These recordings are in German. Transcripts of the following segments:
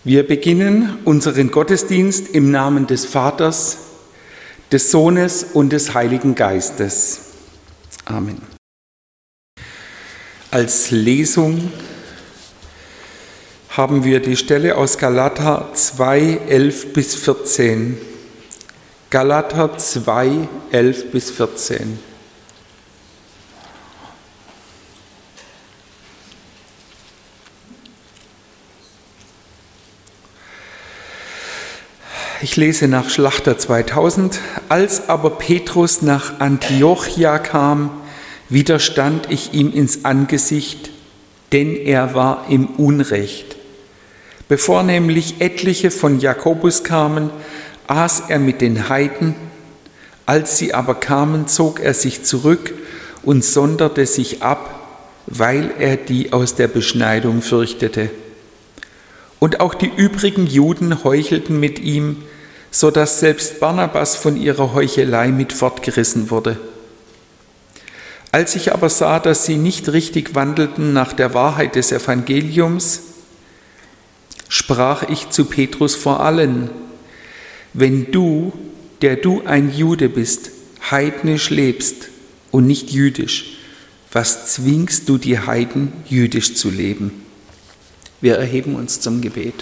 Wir beginnen unseren Gottesdienst im Namen des Vaters, des Sohnes und des Heiligen Geistes. Amen. Als Lesung haben wir die Stelle aus Galater 2, 11 bis 14. Galater 2, 11 bis 14. Ich lese nach Schlachter 2000. Als aber Petrus nach Antiochia kam, widerstand ich ihm ins Angesicht, denn er war im Unrecht. Bevor nämlich etliche von Jakobus kamen, aß er mit den Heiden. Als sie aber kamen, zog er sich zurück und sonderte sich ab, weil er die aus der Beschneidung fürchtete. Und auch die übrigen Juden heuchelten mit ihm, so dass selbst Barnabas von ihrer Heuchelei mit fortgerissen wurde. Als ich aber sah, dass sie nicht richtig wandelten nach der Wahrheit des Evangeliums, sprach ich zu Petrus vor allen: Wenn du, der du ein Jude bist, heidnisch lebst und nicht jüdisch, was zwingst du die Heiden, jüdisch zu leben? Wir erheben uns zum Gebet.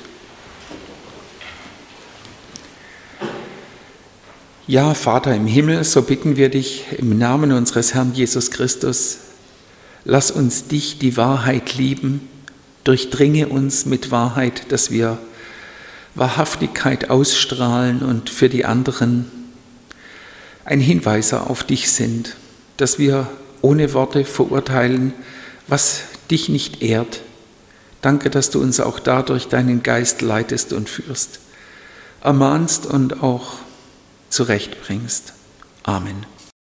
Ja, Vater im Himmel, so bitten wir dich im Namen unseres Herrn Jesus Christus, lass uns dich, die Wahrheit, lieben, durchdringe uns mit Wahrheit, dass wir Wahrhaftigkeit ausstrahlen und für die anderen ein Hinweiser auf dich sind, dass wir ohne Worte verurteilen, was dich nicht ehrt. Danke, dass du uns auch dadurch deinen Geist leitest und führst, ermahnst und auch zurechtbringst. Amen.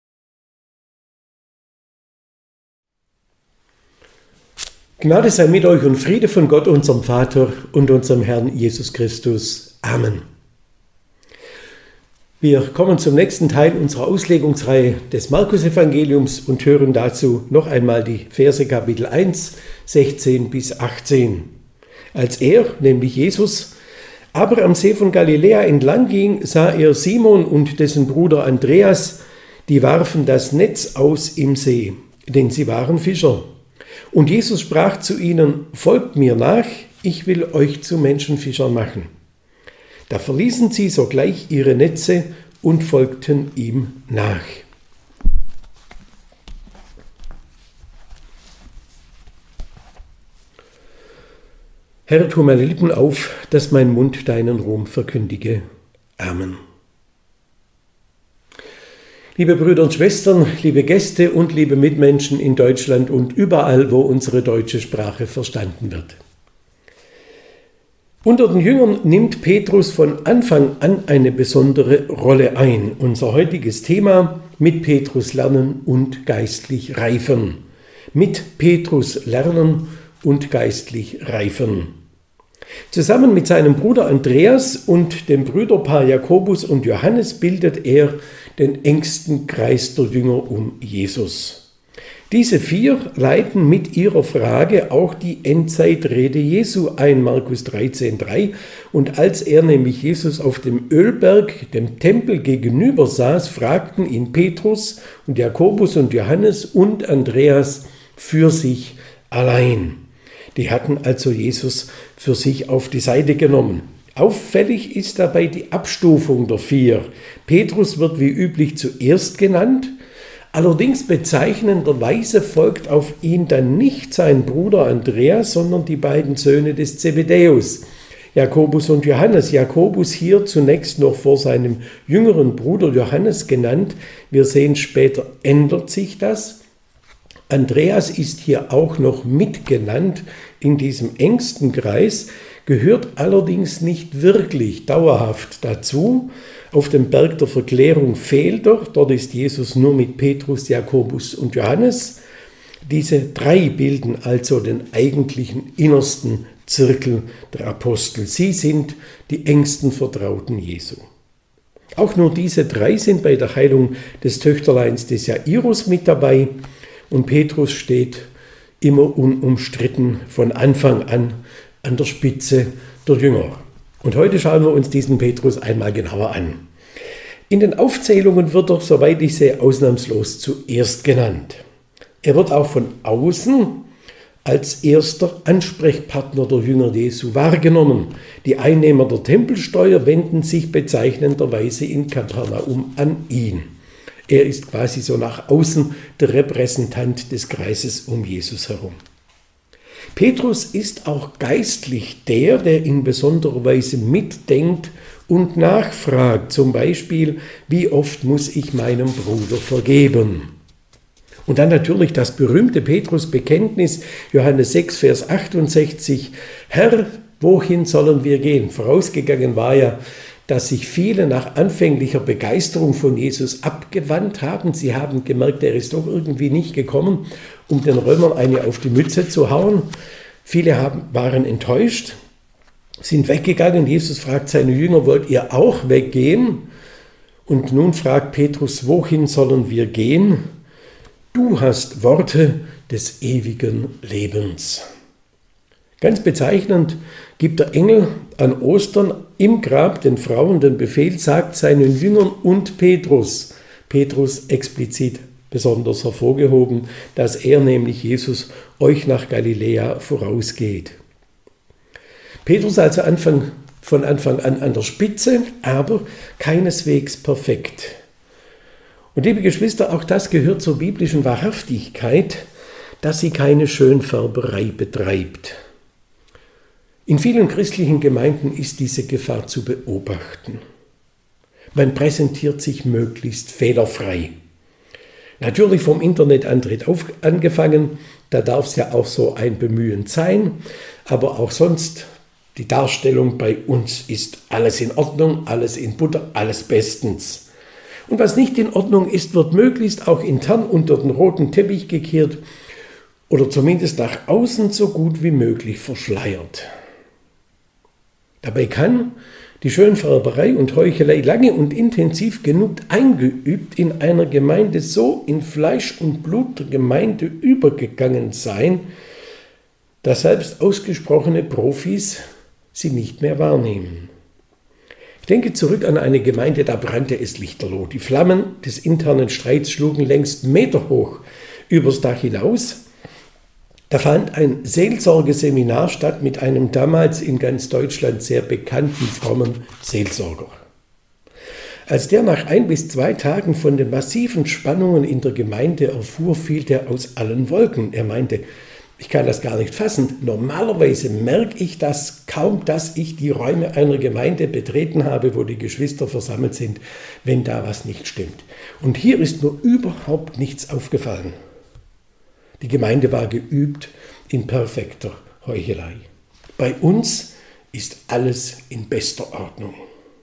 Gnade sei mit euch und Friede von Gott, unserem Vater und unserem Herrn Jesus Christus. Amen. Wir kommen zum nächsten Teil unserer Auslegungsreihe des Markus-Evangeliums und hören dazu noch einmal die Verse Kapitel 1, 16 bis 18. Als er, nämlich Jesus, aber am See von Galiläa entlang ging, sah er Simon und dessen Bruder Andreas, die warfen das Netz aus im See, denn sie waren Fischer. Und Jesus sprach zu ihnen: Folgt mir nach, ich will euch zu Menschenfischern machen. Da verließen sie sogleich ihre Netze und folgten ihm nach. Herr, tu meine Lippen auf, dass mein Mund deinen Ruhm verkündige. Amen. Liebe Brüder und Schwestern, liebe Gäste und liebe Mitmenschen in Deutschland und überall, wo unsere deutsche Sprache verstanden wird. Unter den Jüngern nimmt Petrus von Anfang an eine besondere Rolle ein. Unser heutiges Thema: mit Petrus lernen und geistlich reifen. Mit Petrus lernen und geistlich reifen. Zusammen mit seinem Bruder Andreas und dem Brüderpaar Jakobus und Johannes bildet er den engsten Kreis der Jünger um Jesus. Diese vier leiten mit ihrer Frage auch die Endzeitrede Jesu ein, Markus 13,3. Und als er nämlich Jesus auf dem Ölberg, dem Tempel gegenüber saß, fragten ihn Petrus und Jakobus und Johannes und Andreas für sich allein. Die hatten also Jesus für sich auf die Seite genommen. Auffällig ist dabei die Abstufung der vier. Petrus wird wie üblich zuerst genannt, allerdings bezeichnenderweise folgt auf ihn dann nicht sein Bruder Andreas, sondern die beiden Söhne des Zebedäus, Jakobus und Johannes. Jakobus hier zunächst noch vor seinem jüngeren Bruder Johannes genannt. Wir sehen später, ändert sich das. Andreas ist hier auch noch mitgenannt in diesem engsten Kreis, gehört allerdings nicht wirklich dauerhaft dazu. Auf dem Berg der Verklärung fehlt er, dort ist Jesus nur mit Petrus, Jakobus und Johannes. Diese drei bilden also den eigentlichen innersten Zirkel der Apostel. Sie sind die engsten Vertrauten Jesu. Auch nur diese drei sind bei der Heilung des Töchterleins des Jairus mit dabei. Und Petrus steht immer unumstritten von Anfang an der Spitze der Jünger. Und heute schauen wir uns diesen Petrus einmal genauer an. In den Aufzählungen wird er, soweit ich sehe, ausnahmslos zuerst genannt. Er wird auch von außen als erster Ansprechpartner der Jünger Jesu wahrgenommen. Die Einnehmer der Tempelsteuer wenden sich bezeichnenderweise in Kapernaum an ihn. Er ist quasi so nach außen der Repräsentant des Kreises um Jesus herum. Petrus ist auch geistlich der in besonderer Weise mitdenkt und nachfragt, zum Beispiel, wie oft muss ich meinem Bruder vergeben? Und dann natürlich das berühmte Petrus-Bekenntnis, Johannes 6, Vers 68, Herr, wohin sollen wir gehen? Vorausgegangen war ja, dass sich viele nach anfänglicher Begeisterung von Jesus abgewandt haben. Sie haben gemerkt, er ist doch irgendwie nicht gekommen, um den Römern eine auf die Mütze zu hauen. Viele waren enttäuscht, sind weggegangen. Jesus fragt seine Jünger, wollt ihr auch weggehen? Und nun fragt Petrus, wohin sollen wir gehen? Du hast Worte des ewigen Lebens. Ganz bezeichnend gibt der Engel an Ostern im Grab den Frauen den Befehl, sagt seinen Jüngern und Petrus. Petrus explizit besonders hervorgehoben, dass er, nämlich Jesus, euch nach Galiläa vorausgeht. Petrus also von Anfang an der Spitze, aber keineswegs perfekt. Und liebe Geschwister, auch das gehört zur biblischen Wahrhaftigkeit, dass sie keine Schönfärberei betreibt. In vielen christlichen Gemeinden ist diese Gefahr zu beobachten. Man präsentiert sich möglichst fehlerfrei. Natürlich vom Internetantritt angefangen, da darf es ja auch so ein Bemühen sein, aber auch sonst, die Darstellung bei uns ist alles in Ordnung, alles in Butter, alles bestens. Und was nicht in Ordnung ist, wird möglichst auch intern unter den roten Teppich gekehrt oder zumindest nach außen so gut wie möglich verschleiert. Dabei kann die Schönfärberei und Heuchelei lange und intensiv genug eingeübt in einer Gemeinde so in Fleisch und Blut der Gemeinde übergegangen sein, dass selbst ausgesprochene Profis sie nicht mehr wahrnehmen. Ich denke zurück an eine Gemeinde, da brannte es lichterloh. Die Flammen des internen Streits schlugen längst meterhoch übers Dach hinaus. Da fand ein Seelsorgeseminar statt mit einem damals in ganz Deutschland sehr bekannten frommen Seelsorger. Als der nach 1 bis 2 Tagen von den massiven Spannungen in der Gemeinde erfuhr, fiel der aus allen Wolken. Er meinte, ich kann das gar nicht fassen. Normalerweise merke ich das kaum, dass ich die Räume einer Gemeinde betreten habe, wo die Geschwister versammelt sind, wenn da was nicht stimmt. Und hier ist mir überhaupt nichts aufgefallen. Die Gemeinde war geübt in perfekter Heuchelei. Bei uns ist alles in bester Ordnung.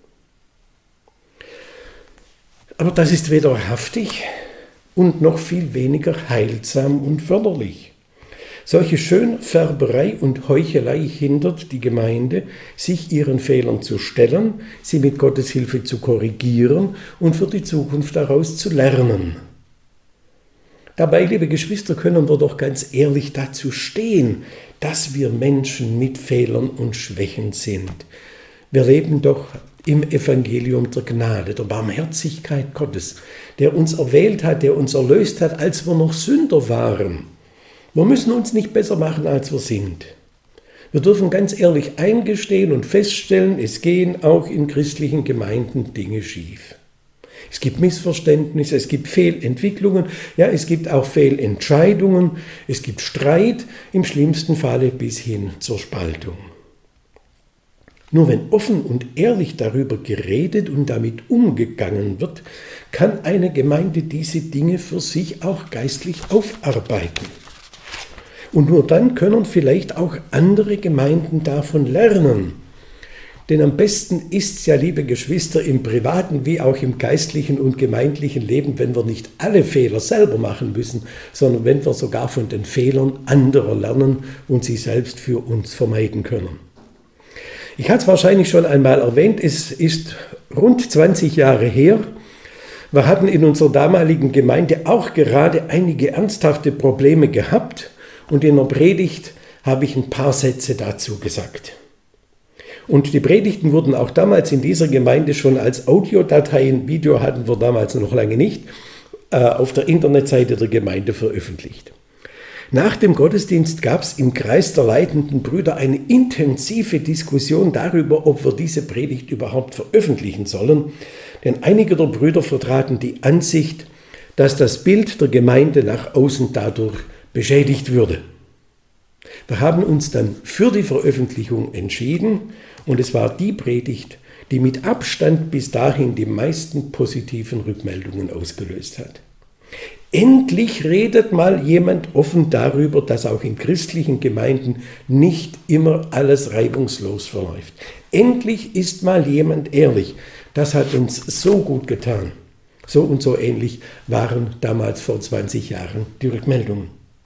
Aber das ist weder wahrhaftig und noch viel weniger heilsam und förderlich. Solche Schönfärberei und Heuchelei hindert die Gemeinde, sich ihren Fehlern zu stellen, sie mit Gottes Hilfe zu korrigieren und für die Zukunft daraus zu lernen. Dabei, liebe Geschwister, können wir doch ganz ehrlich dazu stehen, dass wir Menschen mit Fehlern und Schwächen sind. Wir leben doch im Evangelium der Gnade, der Barmherzigkeit Gottes, der uns erwählt hat, der uns erlöst hat, als wir noch Sünder waren. Wir müssen uns nicht besser machen, als wir sind. Wir dürfen ganz ehrlich eingestehen und feststellen, es gehen auch in christlichen Gemeinden Dinge schief. Es gibt Missverständnisse, es gibt Fehlentwicklungen, ja, es gibt auch Fehlentscheidungen, es gibt Streit, im schlimmsten Falle bis hin zur Spaltung. Nur wenn offen und ehrlich darüber geredet und damit umgegangen wird, kann eine Gemeinde diese Dinge für sich auch geistlich aufarbeiten. Und nur dann können vielleicht auch andere Gemeinden davon lernen. Denn am besten ist es ja, liebe Geschwister, im privaten wie auch im geistlichen und gemeindlichen Leben, wenn wir nicht alle Fehler selber machen müssen, sondern wenn wir sogar von den Fehlern anderer lernen und sie selbst für uns vermeiden können. Ich hatte es wahrscheinlich schon einmal erwähnt, es ist rund 20 Jahre her. Wir hatten in unserer damaligen Gemeinde auch gerade einige ernsthafte Probleme gehabt und in der Predigt habe ich ein paar Sätze dazu gesagt. Und die Predigten wurden auch damals in dieser Gemeinde schon als Audiodateien, Video hatten wir damals noch lange nicht, auf der Internetseite der Gemeinde veröffentlicht. Nach dem Gottesdienst gab es im Kreis der leitenden Brüder eine intensive Diskussion darüber, ob wir diese Predigt überhaupt veröffentlichen sollen, denn einige der Brüder vertraten die Ansicht, dass das Bild der Gemeinde nach außen dadurch beschädigt würde. Wir haben uns dann für die Veröffentlichung entschieden und es war die Predigt, die mit Abstand bis dahin die meisten positiven Rückmeldungen ausgelöst hat. Endlich redet mal jemand offen darüber, dass auch in christlichen Gemeinden nicht immer alles reibungslos verläuft. Endlich ist mal jemand ehrlich. Das hat uns so gut getan. So und so ähnlich waren damals vor 20 Jahren die Rückmeldungen.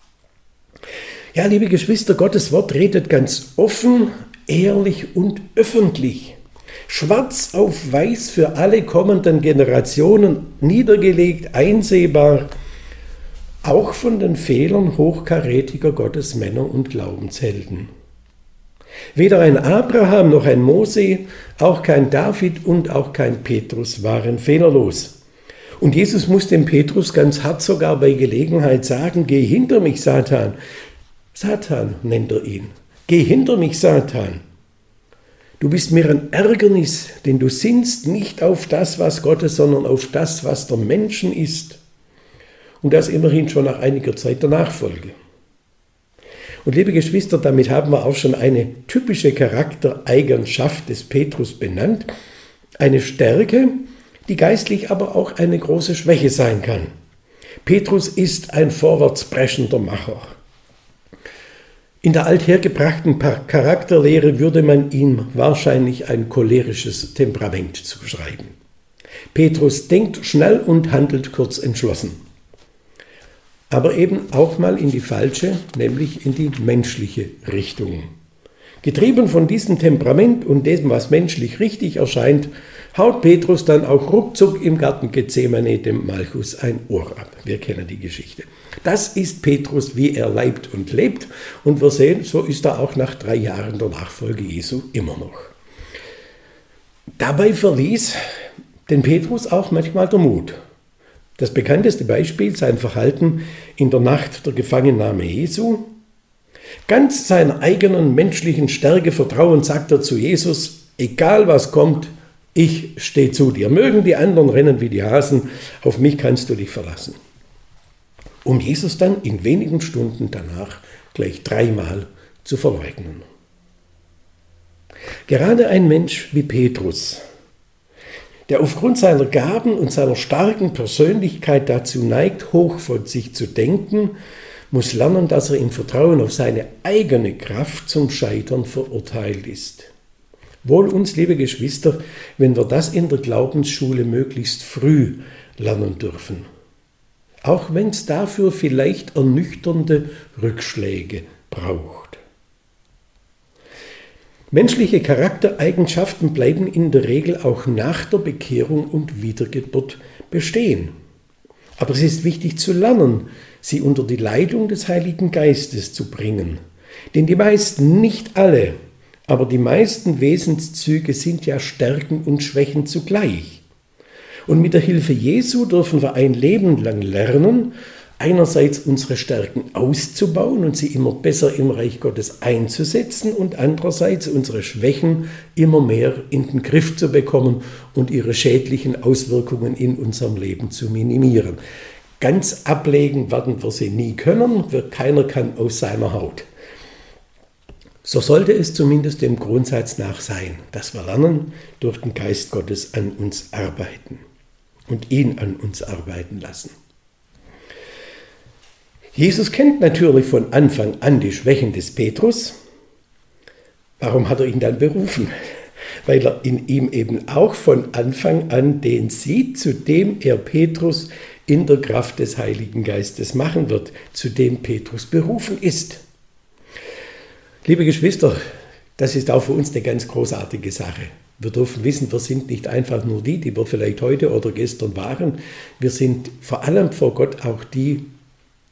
Ja, liebe Geschwister, Gottes Wort redet ganz offen, ehrlich und öffentlich. Schwarz auf weiß für alle kommenden Generationen, niedergelegt, einsehbar, auch von den Fehlern hochkarätiger Gottesmänner und Glaubenshelden. Weder ein Abraham noch ein Mose, auch kein David und auch kein Petrus waren fehlerlos. Und Jesus muss dem Petrus ganz hart sogar bei Gelegenheit sagen, geh hinter mich, Satan. Satan nennt er ihn. Geh hinter mich, Satan. Du bist mir ein Ärgernis, denn du sinnst nicht auf das, was Gottes, sondern auf das, was der Menschen ist. Und das immerhin schon nach einiger Zeit der Nachfolge. Und liebe Geschwister, damit haben wir auch schon eine typische Charaktereigenschaft des Petrus benannt. Eine Stärke, die geistlich aber auch eine große Schwäche sein kann. Petrus ist ein vorwärtspreschender Macher. In der althergebrachten Charakterlehre würde man ihm wahrscheinlich ein cholerisches Temperament zuschreiben. Petrus denkt schnell und handelt kurz entschlossen. Aber eben auch mal in die falsche, nämlich in die menschliche Richtung. Getrieben von diesem Temperament und dem, was menschlich richtig erscheint, haut Petrus dann auch ruckzuck im Garten Gethsemane dem Malchus ein Ohr ab. Wir kennen die Geschichte. Das ist Petrus, wie er leibt und lebt. Und wir sehen, so ist er auch nach 3 Jahren der Nachfolge Jesu immer noch. Dabei verließ den Petrus auch manchmal der Mut. Das bekannteste Beispiel, sein Verhalten in der Nacht der Gefangennahme Jesu. Ganz seiner eigenen menschlichen Stärke vertrauend sagt er zu Jesus, egal was kommt, ich stehe zu dir. Mögen die anderen rennen wie die Hasen, auf mich kannst du dich verlassen. Um Jesus dann in wenigen Stunden danach gleich 3-mal zu verleugnen. Gerade ein Mensch wie Petrus, der aufgrund seiner Gaben und seiner starken Persönlichkeit dazu neigt, hoch von sich zu denken, muss lernen, dass er im Vertrauen auf seine eigene Kraft zum Scheitern verurteilt ist. Wohl uns, liebe Geschwister, wenn wir das in der Glaubensschule möglichst früh lernen dürfen. Auch wenn es dafür vielleicht ernüchternde Rückschläge braucht. Menschliche Charaktereigenschaften bleiben in der Regel auch nach der Bekehrung und Wiedergeburt bestehen. Aber es ist wichtig zu lernen, sie unter die Leitung des Heiligen Geistes zu bringen. Denn die meisten, nicht alle, aber die meisten Wesenszüge sind ja Stärken und Schwächen zugleich. Und mit der Hilfe Jesu dürfen wir ein Leben lang lernen, einerseits unsere Stärken auszubauen und sie immer besser im Reich Gottes einzusetzen und andererseits unsere Schwächen immer mehr in den Griff zu bekommen und ihre schädlichen Auswirkungen in unserem Leben zu minimieren. Ganz ablegen werden wir sie nie können, keiner kann aus seiner Haut. So sollte es zumindest dem Grundsatz nach sein, dass wir lernen, durch den Geist Gottes an uns arbeiten und ihn an uns arbeiten lassen. Jesus kennt natürlich von Anfang an die Schwächen des Petrus. Warum hat er ihn dann berufen? Weil er in ihm eben auch von Anfang an den sieht, zu dem er Petrus in der Kraft des Heiligen Geistes machen wird, zu dem Petrus berufen ist. Liebe Geschwister, das ist auch für uns eine ganz großartige Sache. Wir dürfen wissen, wir sind nicht einfach nur die wir vielleicht heute oder gestern waren. Wir sind vor allem vor Gott auch die,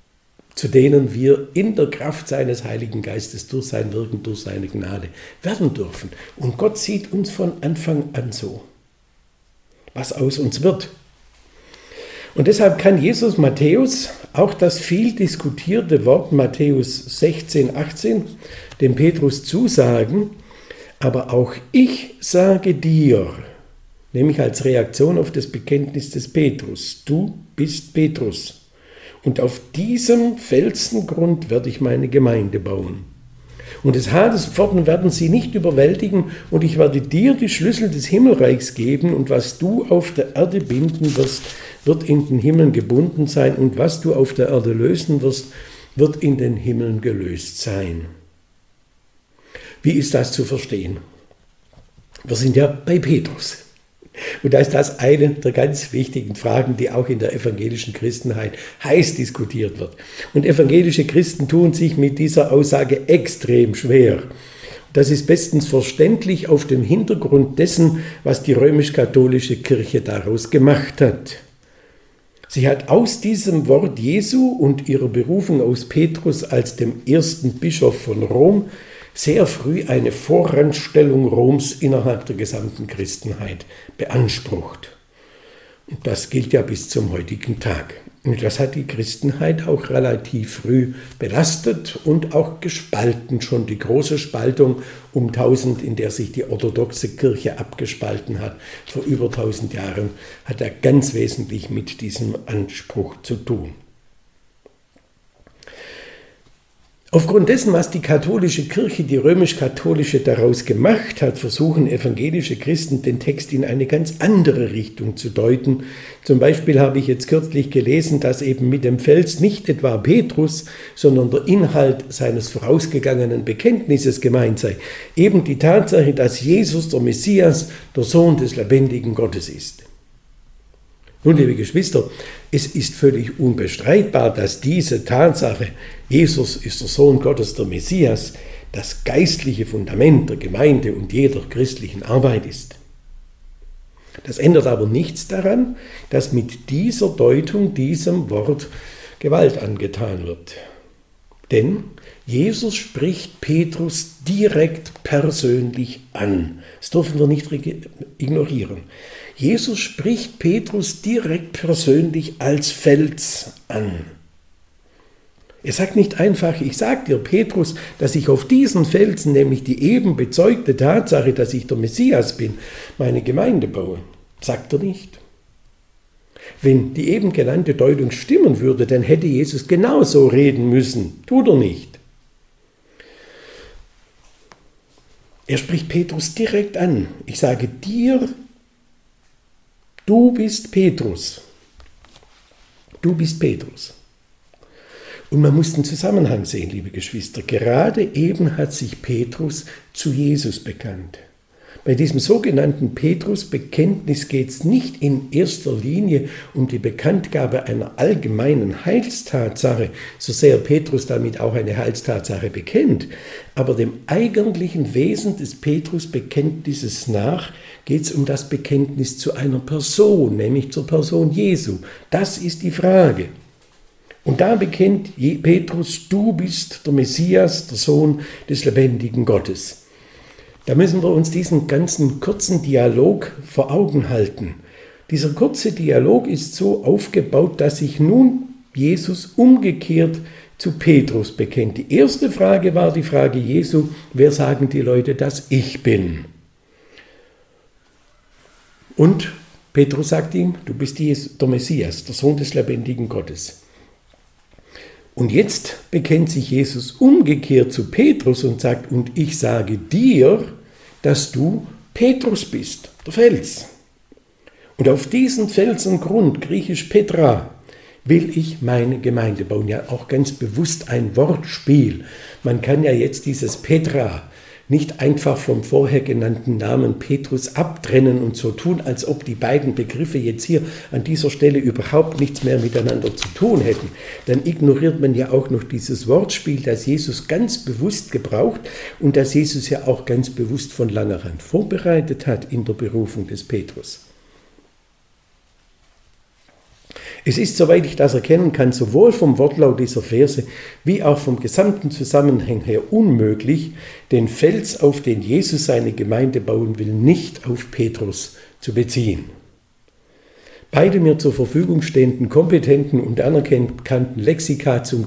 zu denen wir in der Kraft seines Heiligen Geistes durch sein Wirken, durch seine Gnade werden dürfen. Und Gott sieht uns von Anfang an so, was aus uns wird. Und deshalb kann Jesus Matthäus auch das viel diskutierte Wort Matthäus 16, 18 dem Petrus zusagen, aber auch ich sage dir, nämlich als Reaktion auf das Bekenntnis des Petrus, du bist Petrus. Und auf diesem Felsengrund werde ich meine Gemeinde bauen. Und des Hades Pforten werden sie nicht überwältigen, und ich werde dir die Schlüssel des Himmelreichs geben, und was du auf der Erde binden wirst, wird in den Himmeln gebunden sein, und was du auf der Erde lösen wirst, wird in den Himmeln gelöst sein. Wie ist das zu verstehen? Wir sind ja bei Petrus. Und da ist das eine der ganz wichtigen Fragen, die auch in der evangelischen Christenheit heiß diskutiert wird. Und evangelische Christen tun sich mit dieser Aussage extrem schwer. Das ist bestens verständlich auf dem Hintergrund dessen, was die römisch-katholische Kirche daraus gemacht hat. Sie hat aus diesem Wort Jesu und ihrer Berufung aus Petrus als dem ersten Bischof von Rom sehr früh eine Vorrangstellung Roms innerhalb der gesamten Christenheit beansprucht. Und das gilt ja bis zum heutigen Tag. Und das hat die Christenheit auch relativ früh belastet und auch gespalten. Schon die große Spaltung um 1000, in der sich die orthodoxe Kirche abgespalten hat, vor über 1000 Jahren, hat er ganz wesentlich mit diesem Anspruch zu tun. Aufgrund dessen, was die katholische Kirche, die römisch-katholische, daraus gemacht hat, versuchen evangelische Christen, den Text in eine ganz andere Richtung zu deuten. Zum Beispiel habe ich jetzt kürzlich gelesen, dass eben mit dem Fels nicht etwa Petrus, sondern der Inhalt seines vorausgegangenen Bekenntnisses gemeint sei. Eben die Tatsache, dass Jesus, der Messias, der Sohn des lebendigen Gottes ist. Nun, liebe Geschwister, es ist völlig unbestreitbar, dass diese Tatsache, Jesus ist der Sohn Gottes, der Messias, das geistliche Fundament der Gemeinde und jeder christlichen Arbeit ist. Das ändert aber nichts daran, dass mit dieser Deutung diesem Wort Gewalt angetan wird. Denn Jesus spricht Petrus direkt persönlich an. Das dürfen wir nicht ignorieren. Jesus spricht Petrus direkt persönlich als Fels an. Er sagt nicht einfach, ich sage dir, Petrus, dass ich auf diesen Felsen, nämlich die eben bezeugte Tatsache, dass ich der Messias bin, meine Gemeinde baue. Sagt er nicht. Wenn die eben genannte Deutung stimmen würde, dann hätte Jesus genauso reden müssen. Tut er nicht. Er spricht Petrus direkt an. Ich sage dir, du bist Petrus. Du bist Petrus. Und man muss den Zusammenhang sehen, liebe Geschwister. Gerade eben hat sich Petrus zu Jesus bekannt. Bei diesem sogenannten Petrus-Bekenntnis geht es nicht in erster Linie um die Bekanntgabe einer allgemeinen Heilstatsache, so sehr Petrus damit auch eine Heilstatsache bekennt. Aber dem eigentlichen Wesen des Petrus-Bekenntnisses nach geht es um das Bekenntnis zu einer Person, nämlich zur Person Jesu. Das ist die Frage. Und da bekennt Petrus, du bist der Messias, der Sohn des lebendigen Gottes. Da müssen wir uns diesen ganzen kurzen Dialog vor Augen halten. Dieser kurze Dialog ist so aufgebaut, dass sich nun Jesus umgekehrt zu Petrus bekennt. Die erste Frage war die Frage Jesu, wer sagen die Leute, dass ich bin? Und Petrus sagt ihm, du bist der Messias, der Sohn des lebendigen Gottes. Und jetzt bekennt sich Jesus umgekehrt zu Petrus und sagt, und ich sage dir, dass du Petrus bist, der Fels. Und auf diesen Felsengrund, griechisch Petra, will ich meine Gemeinde bauen. Ja, auch ganz bewusst ein Wortspiel. Man kann ja jetzt dieses Petra nicht einfach vom vorher genannten Namen Petrus abtrennen und so tun, als ob die beiden Begriffe jetzt hier an dieser Stelle überhaupt nichts mehr miteinander zu tun hätten. Dann ignoriert man ja auch noch dieses Wortspiel, das Jesus ganz bewusst gebraucht und das Jesus ja auch ganz bewusst von langer Hand vorbereitet hat in der Berufung des Petrus. Es ist, soweit ich das erkennen kann, sowohl vom Wortlaut dieser Verse wie auch vom gesamten Zusammenhang her unmöglich, den Fels, auf den Jesus seine Gemeinde bauen will, nicht auf Petrus zu beziehen. Beide mir zur Verfügung stehenden kompetenten und anerkannten Lexika zum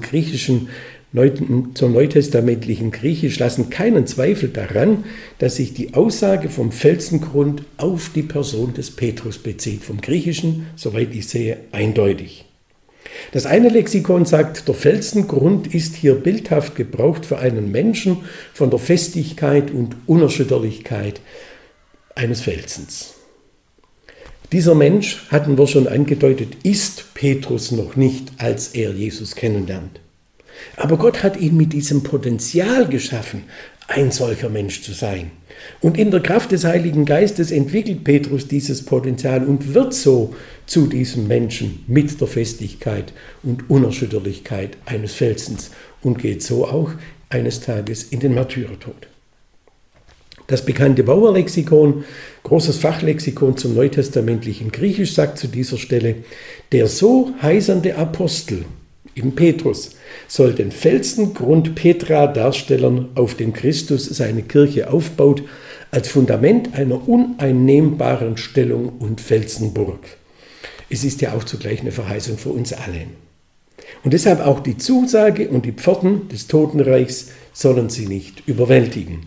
neutestamentlichen Griechisch lassen keinen Zweifel daran, dass sich die Aussage vom Felsengrund auf die Person des Petrus bezieht. Vom Griechischen, soweit ich sehe, eindeutig. Das eine Lexikon sagt, der Felsengrund ist hier bildhaft gebraucht für einen Menschen von der Festigkeit und Unerschütterlichkeit eines Felsens. Dieser Mensch, hatten wir schon angedeutet, ist Petrus noch nicht, als er Jesus kennenlernt. Aber Gott hat ihn mit diesem Potenzial geschaffen, ein solcher Mensch zu sein. Und in der Kraft des Heiligen Geistes entwickelt Petrus dieses Potenzial und wird so zu diesem Menschen mit der Festigkeit und Unerschütterlichkeit eines Felsens und geht so auch eines Tages in den Märtyrertod. Das bekannte Bauer-Lexikon, großes Fachlexikon zum neutestamentlichen Griechisch, sagt zu dieser Stelle, der so heißende Apostel, eben Petrus, soll den Felsengrund Petra darstellen, auf dem Christus seine Kirche aufbaut, als Fundament einer uneinnehmbaren Stellung und Felsenburg. Es ist ja auch zugleich eine Verheißung für uns alle. Und deshalb auch die Zusage und die Pforten des Totenreichs sollen sie nicht überwältigen.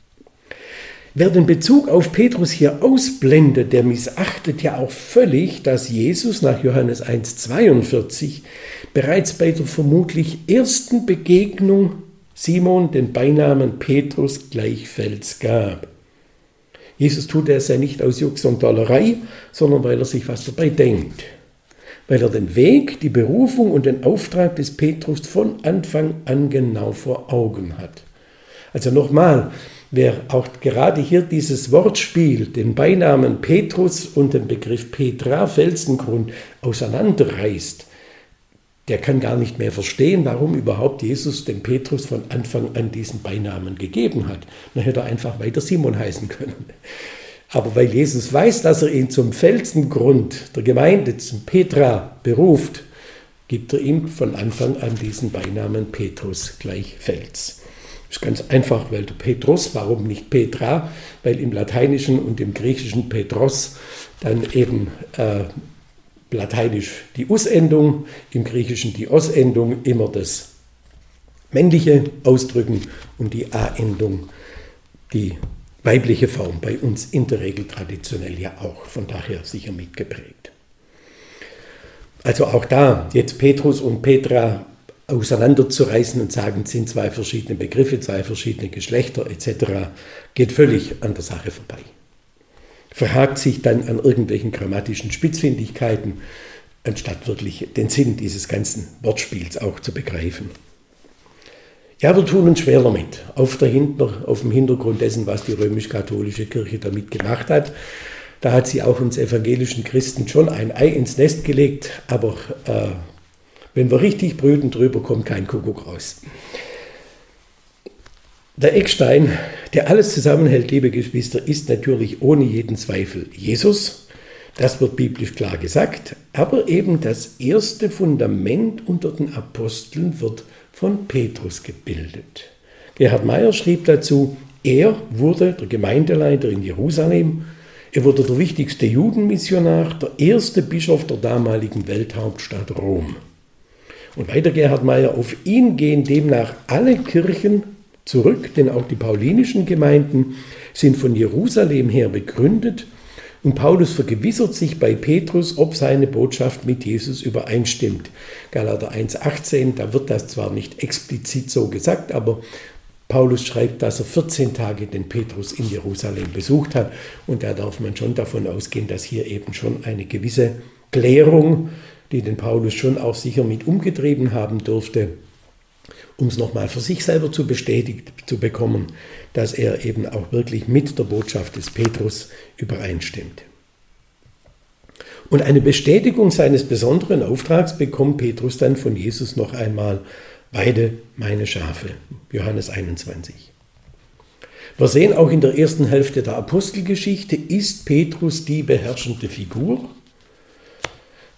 Wer den Bezug auf Petrus hier ausblendet, der missachtet ja auch völlig, dass Jesus nach Johannes 1,42 bereits bei der vermutlich ersten Begegnung Simon den Beinamen Petrus gleich Fels gab. Jesus tut es ja nicht aus Jux und Dollerei, sondern weil er sich was dabei denkt. Weil er den Weg, die Berufung und den Auftrag des Petrus von Anfang an genau vor Augen hat. Also nochmal, wer auch gerade hier dieses Wortspiel, den Beinamen Petrus und den Begriff Petra, Felsengrund, auseinanderreißt, der kann gar nicht mehr verstehen, warum überhaupt Jesus dem Petrus von Anfang an diesen Beinamen gegeben hat. Dann hätte er einfach weiter Simon heißen können. Aber weil Jesus weiß, dass er ihn zum Felsengrund der Gemeinde, zum Petra, beruft, gibt er ihm von Anfang an diesen Beinamen Petrus gleich Fels. Das ist ganz einfach, weil der Petrus, warum nicht Petra? Weil im Lateinischen und im Griechischen Petros dann eben lateinisch die Us-Endung, im Griechischen die Os-Endung immer das männliche ausdrücken und die A-Endung die weibliche Form, bei uns in der Regel traditionell ja auch, von daher sicher mitgeprägt. Also auch da jetzt Petrus und Petra auseinanderzureißen und sagen, es sind zwei verschiedene Begriffe, zwei verschiedene Geschlechter etc., geht völlig an der Sache vorbei. Verhakt sich dann an irgendwelchen grammatischen Spitzfindigkeiten, anstatt wirklich den Sinn dieses ganzen Wortspiels auch zu begreifen. Ja, wir tun uns schwer damit, auf dem Hintergrund dessen, was die römisch-katholische Kirche damit gemacht hat. Da hat sie auch uns evangelischen Christen schon ein Ei ins Nest gelegt, aber wenn wir richtig brüten drüber, kommt kein Kuckuck raus. Der Eckstein, der alles zusammenhält, liebe Geschwister, ist natürlich ohne jeden Zweifel Jesus. Das wird biblisch klar gesagt. Aber eben das erste Fundament unter den Aposteln wird von Petrus gebildet. Gerhard Meyer schrieb dazu, er wurde der Gemeindeleiter in Jerusalem. Er wurde der wichtigste Judenmissionar, der erste Bischof der damaligen Welthauptstadt Rom. Und weiter Gerhard Meyer, auf ihn gehen demnach alle Kirchen zurück, denn auch die paulinischen Gemeinden sind von Jerusalem her begründet und Paulus vergewissert sich bei Petrus, ob seine Botschaft mit Jesus übereinstimmt. Galater 1,18, da wird das zwar nicht explizit so gesagt, aber Paulus schreibt, dass er 14 Tage den Petrus in Jerusalem besucht hat und da darf man schon davon ausgehen, dass hier eben schon eine gewisse Klärung, die den Paulus schon auch sicher mit umgetrieben haben dürfte, um es nochmal für sich selber zu bestätigt zu bekommen, dass er eben auch wirklich mit der Botschaft des Petrus übereinstimmt. Und eine Bestätigung seines besonderen Auftrags bekommt Petrus dann von Jesus noch einmal: Weide meine Schafe, Johannes 21. Wir sehen auch in der ersten Hälfte der Apostelgeschichte, ist Petrus die beherrschende Figur.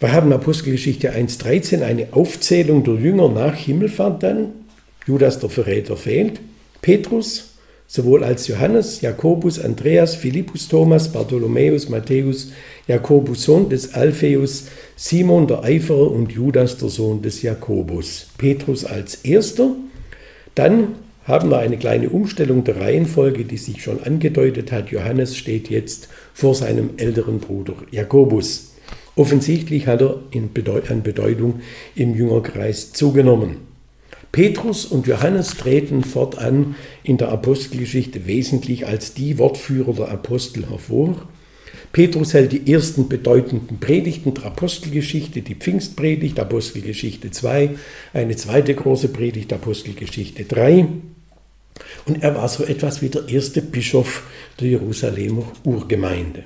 Wir haben Apostelgeschichte 1,13 eine Aufzählung der Jünger nach Himmelfahrt dann. Judas der Verräter fehlt. Petrus, sowohl als Johannes, Jakobus, Andreas, Philippus, Thomas, Bartholomäus, Matthäus, Jakobus, Sohn des Alpheus, Simon der Eiferer und Judas, der Sohn des Jakobus. Petrus als erster. Dann haben wir eine kleine Umstellung der Reihenfolge, die sich schon angedeutet hat. Johannes steht jetzt vor seinem älteren Bruder Jakobus. Offensichtlich hat er an Bedeutung im Jüngerkreis zugenommen. Petrus und Johannes treten fortan in der Apostelgeschichte wesentlich als die Wortführer der Apostel hervor. Petrus hält die ersten bedeutenden Predigten der Apostelgeschichte, die Pfingstpredigt, Apostelgeschichte 2, eine zweite große Predigt, Apostelgeschichte 3. Und er war so etwas wie der erste Bischof der Jerusalemer Urgemeinde.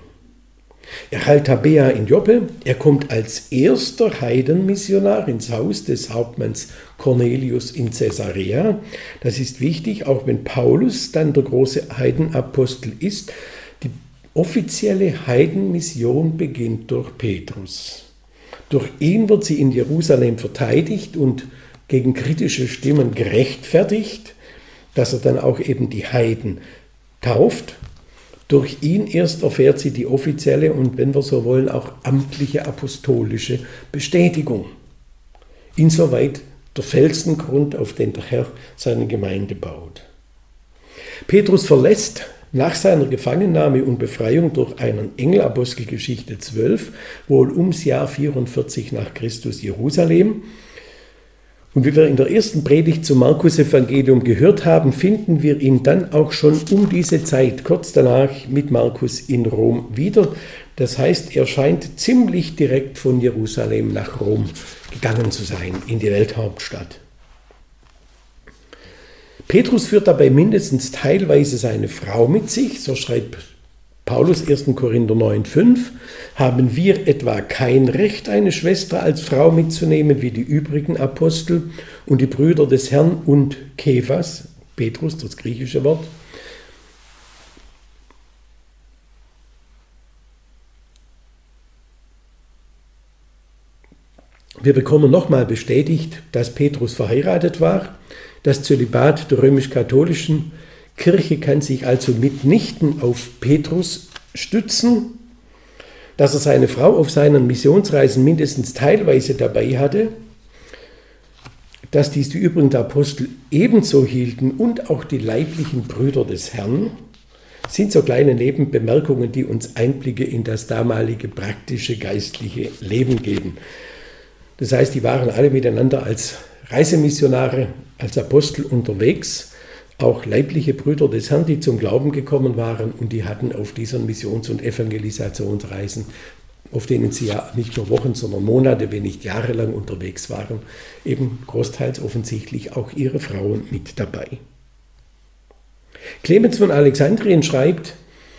Er heilt Tabea in Joppe, er kommt als erster Heidenmissionar ins Haus des Hauptmanns Cornelius in Caesarea. Das ist wichtig, auch wenn Paulus dann der große Heidenapostel ist. Die offizielle Heidenmission beginnt durch Petrus. Durch ihn wird sie in Jerusalem verteidigt und gegen kritische Stimmen gerechtfertigt, dass er dann auch eben die Heiden tauft. Durch ihn erst erfährt sie die offizielle und, wenn wir so wollen, auch amtliche apostolische Bestätigung. Insoweit der Felsengrund, auf den der Herr seine Gemeinde baut. Petrus verlässt nach seiner Gefangennahme und Befreiung durch einen Engel, Apostelgeschichte 12, wohl ums Jahr 44 nach Christus Jerusalem. Und wie wir in der ersten Predigt zum Markus-Evangelium gehört haben, finden wir ihn dann auch schon um diese Zeit, kurz danach mit Markus in Rom wieder. Das heißt, er scheint ziemlich direkt von Jerusalem nach Rom gegangen zu sein, in die Welthauptstadt. Petrus führt dabei mindestens teilweise seine Frau mit sich, so schreibt Paulus 1. Korinther 9,5, haben wir etwa kein Recht, eine Schwester als Frau mitzunehmen wie die übrigen Apostel und die Brüder des Herrn und Kephas, Petrus, das griechische Wort. Wir bekommen nochmal bestätigt, dass Petrus verheiratet war. Das Zölibat der römisch-katholischen Kirche kann sich also mitnichten auf Petrus stützen, dass er seine Frau auf seinen Missionsreisen mindestens teilweise dabei hatte, dass dies die übrigen Apostel ebenso hielten und auch die leiblichen Brüder des Herrn, sind so kleine Nebenbemerkungen, die uns Einblicke in das damalige praktische geistliche Leben geben. Das heißt, die waren alle miteinander als Reisemissionare, als Apostel unterwegs, auch leibliche Brüder des Herrn, die zum Glauben gekommen waren, und die hatten auf diesen Missions- und Evangelisationsreisen, auf denen sie ja nicht nur Wochen, sondern Monate, wenn nicht jahrelang unterwegs waren, eben großteils offensichtlich auch ihre Frauen mit dabei. Clemens von Alexandrien schreibt,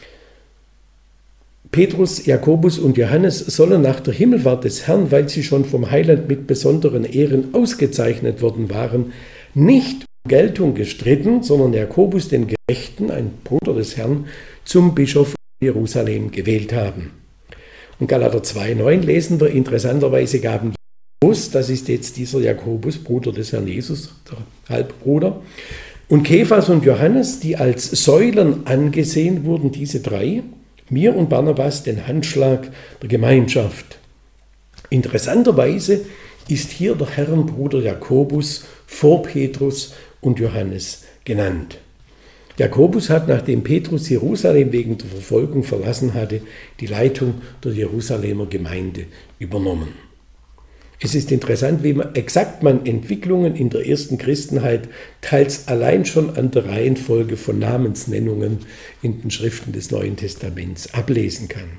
Petrus, Jakobus und Johannes sollen nach der Himmelfahrt des Herrn, weil sie schon vom Heiland mit besonderen Ehren ausgezeichnet worden waren, nicht um Geltung gestritten, sondern Jakobus, den Gerechten, ein Bruder des Herrn, zum Bischof Jerusalem gewählt haben. Und Galater 2,9 lesen wir, interessanterweise gaben Jakobus, das ist jetzt dieser Jakobus, Bruder des Herrn Jesus, der Halbbruder, und Kephas und Johannes, die als Säulen angesehen wurden, diese drei, mir und Barnabas den Handschlag der Gemeinschaft. Interessanterweise ist hier der Herrenbruder Jakobus vor Petrus und Johannes genannt. Jakobus hat, nachdem Petrus Jerusalem wegen der Verfolgung verlassen hatte, die Leitung der Jerusalemer Gemeinde übernommen. Es ist interessant, wie exakt man Entwicklungen in der ersten Christenheit teils allein schon an der Reihenfolge von Namensnennungen in den Schriften des Neuen Testaments ablesen kann.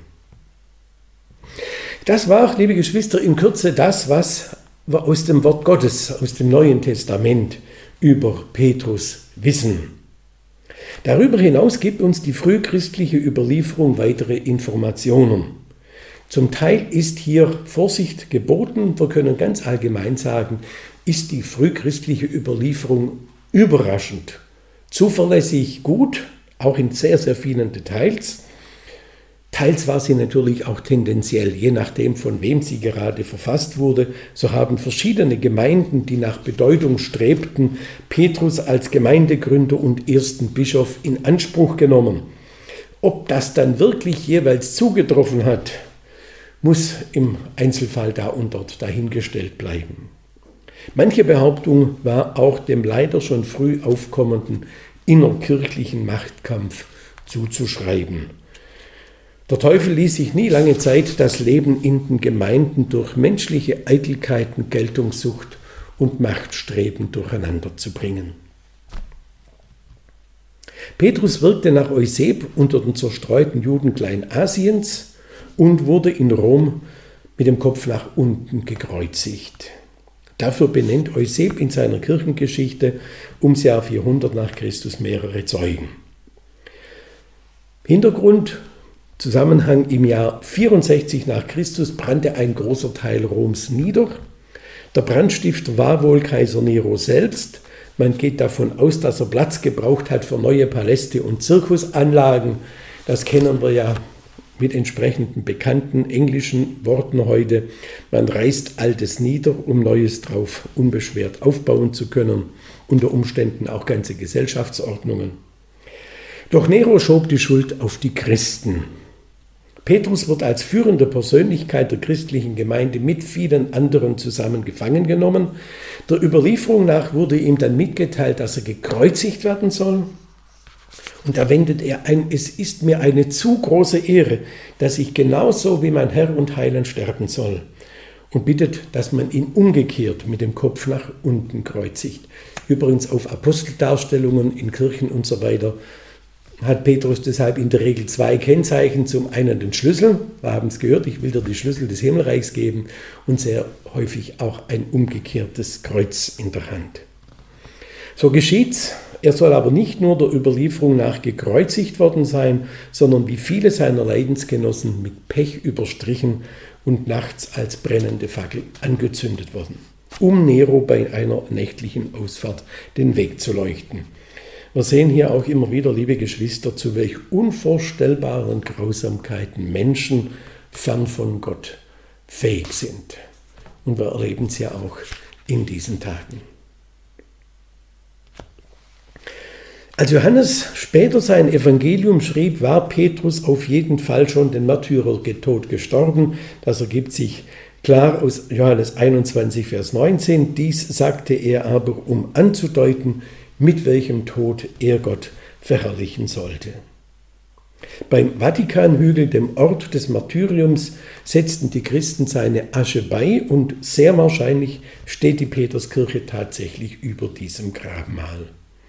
Das war, liebe Geschwister, in Kürze das, was wir aus dem Wort Gottes, aus dem Neuen Testament über Petrus wissen. Darüber hinaus gibt uns die frühchristliche Überlieferung weitere Informationen. Zum Teil ist hier Vorsicht geboten. Wir können ganz allgemein sagen, ist die frühchristliche Überlieferung überraschend, zuverlässig gut, auch in sehr, sehr vielen Details. Teils war sie natürlich auch tendenziell, je nachdem von wem sie gerade verfasst wurde. So haben verschiedene Gemeinden, die nach Bedeutung strebten, Petrus als Gemeindegründer und ersten Bischof in Anspruch genommen. Ob das dann wirklich jeweils zugetroffen hat, muss im Einzelfall da und dort dahingestellt bleiben. Manche Behauptung war auch dem leider schon früh aufkommenden innerkirchlichen Machtkampf zuzuschreiben. Der Teufel ließ sich nie lange Zeit, das Leben in den Gemeinden durch menschliche Eitelkeiten, Geltungssucht und Machtstreben durcheinander zu bringen. Petrus wirkte nach Euseb unter den zerstreuten Juden Kleinasiens und wurde in Rom mit dem Kopf nach unten gekreuzigt. Dafür benennt Euseb in seiner Kirchengeschichte ums Jahr 400 nach Christus mehrere Zeugen. Hintergrund, Zusammenhang: im Jahr 64 nach Christus brannte ein großer Teil Roms nieder. Der Brandstifter war wohl Kaiser Nero selbst. Man geht davon aus, dass er Platz gebraucht hat für neue Paläste und Zirkusanlagen. Das kennen wir ja mit entsprechenden bekannten englischen Worten heute. Man reißt Altes nieder, um Neues drauf unbeschwert aufbauen zu können. Unter Umständen auch ganze Gesellschaftsordnungen. Doch Nero schob die Schuld auf die Christen. Petrus wird als führende Persönlichkeit der christlichen Gemeinde mit vielen anderen zusammen gefangen genommen. Der Überlieferung nach wurde ihm dann mitgeteilt, dass er gekreuzigt werden soll. Und da wendet er ein: Es ist mir eine zu große Ehre, dass ich genauso wie mein Herr und Heiland sterben soll. Und bittet, dass man ihn umgekehrt mit dem Kopf nach unten kreuzigt. Übrigens auf Aposteldarstellungen in Kirchen und so weiter hat Petrus deshalb in der Regel zwei Kennzeichen. Zum einen den Schlüssel, wir haben es gehört, ich will dir die Schlüssel des Himmelreichs geben, und sehr häufig auch ein umgekehrtes Kreuz in der Hand. So geschieht's. Er soll aber nicht nur der Überlieferung nach gekreuzigt worden sein, sondern wie viele seiner Leidensgenossen mit Pech überstrichen und nachts als brennende Fackel angezündet worden, um Nero bei einer nächtlichen Ausfahrt den Weg zu leuchten. Wir sehen hier auch immer wieder, liebe Geschwister, zu welch unvorstellbaren Grausamkeiten Menschen fern von Gott fähig sind. Und wir erleben es ja auch in diesen Tagen. Als Johannes später sein Evangelium schrieb, war Petrus auf jeden Fall schon den Märtyrertod gestorben. Das ergibt sich klar aus Johannes 21, Vers 19. Dies sagte er aber, um anzudeuten, mit welchem Tod er Gott verherrlichen sollte. Beim Vatikanhügel, dem Ort des Martyriums, setzten die Christen seine Asche bei und sehr wahrscheinlich steht die Peterskirche tatsächlich über diesem Grabmal.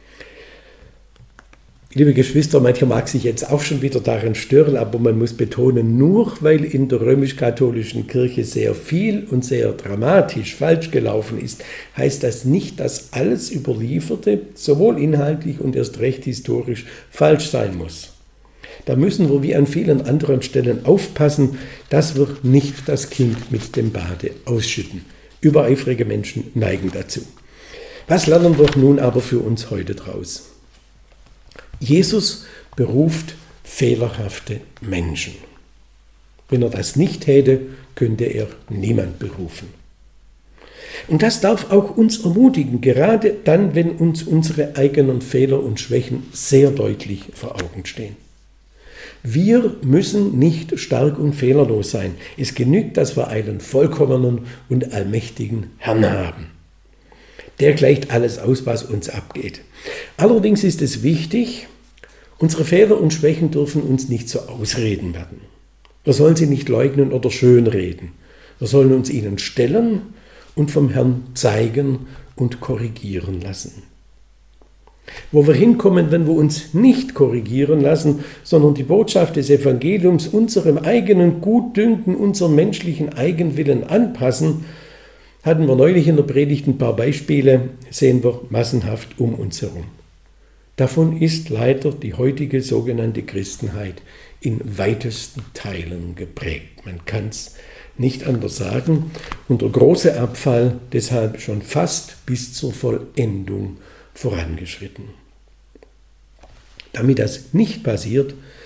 Liebe Geschwister, mancher mag sich jetzt auch schon wieder daran stören, aber man muss betonen, nur weil in der römisch-katholischen Kirche sehr viel und sehr dramatisch falsch gelaufen ist, heißt das nicht, dass alles Überlieferte, sowohl inhaltlich und erst recht historisch, falsch sein muss. Da müssen wir wie an vielen anderen Stellen aufpassen, dass wir nicht das Kind mit dem Bade ausschütten. Übereifrige Menschen neigen dazu. Was lernen wir nun aber für uns heute draus? Jesus beruft fehlerhafte Menschen. Wenn er das nicht täte, könnte er niemand berufen. Und das darf auch uns ermutigen, gerade dann, wenn uns unsere eigenen Fehler und Schwächen sehr deutlich vor Augen stehen. Wir müssen nicht stark und fehlerlos sein. Es genügt, dass wir einen vollkommenen und allmächtigen Herrn haben. Der gleicht alles aus, was uns abgeht. Allerdings ist es wichtig, unsere Fehler und Schwächen dürfen uns nicht zu Ausreden werden. Wir sollen sie nicht leugnen oder schönreden. Wir sollen uns ihnen stellen und vom Herrn zeigen und korrigieren lassen. Wo wir hinkommen, wenn wir uns nicht korrigieren lassen, sondern die Botschaft des Evangeliums unserem eigenen Gutdünken, unserem menschlichen Eigenwillen anpassen, hatten wir neulich in der Predigt ein paar Beispiele, sehen wir massenhaft um uns herum. Davon ist leider die heutige sogenannte Christenheit in weitesten Teilen geprägt. Man kann es nicht anders sagen. Und der große Abfall deshalb schon fast bis zur Vollendung vorangeschritten. Damit das nicht passiert,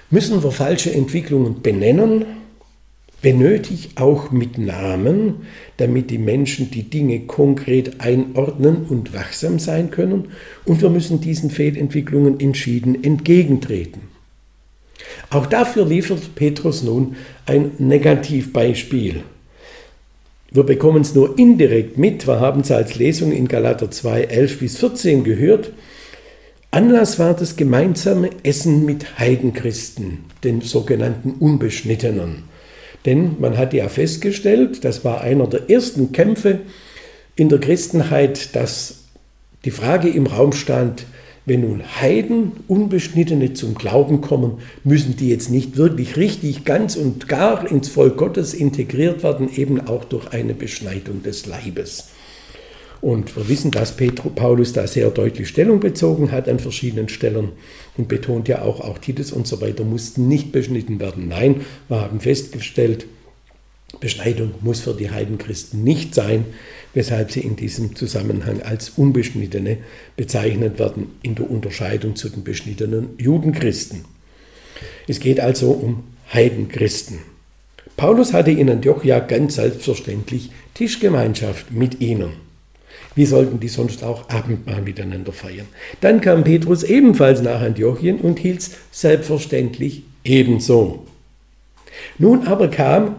müssen wir falsche Entwicklungen benennen, wenn nötig auch mit Namen, damit die Menschen die Dinge konkret einordnen und wachsam sein können. Und wir müssen diesen Fehlentwicklungen entschieden entgegentreten. Auch dafür liefert Petrus nun ein Negativbeispiel. Wir bekommen es nur indirekt mit, wir haben es als Lesung in Galater 2, 11-14 gehört. Anlass war das gemeinsame Essen mit Heidenchristen, den sogenannten Unbeschnittenen. Denn man hat ja festgestellt, das war einer der ersten Kämpfe in der Christenheit, dass die Frage im Raum stand, wenn nun Heiden, Unbeschnittene zum Glauben kommen, müssen die jetzt nicht wirklich richtig, ganz und gar ins Volk Gottes integriert werden, eben auch durch eine Beschneidung des Leibes. Und wir wissen, dass Paulus da sehr deutlich Stellung bezogen hat an verschiedenen Stellen und betont ja auch Titus und so weiter mussten nicht beschnitten werden. Nein, wir haben festgestellt, Beschneidung muss für die Heidenchristen nicht sein, weshalb sie in diesem Zusammenhang als Unbeschnittene bezeichnet werden, in der Unterscheidung zu den beschnittenen Judenchristen. Es geht also um Heidenchristen. Paulus hatte in Antiochia ganz selbstverständlich Tischgemeinschaft mit ihnen. Wie sollten die sonst auch Abendmahl miteinander feiern? Dann kam Petrus ebenfalls nach Antiochien und hielt es selbstverständlich ebenso. Nun aber kam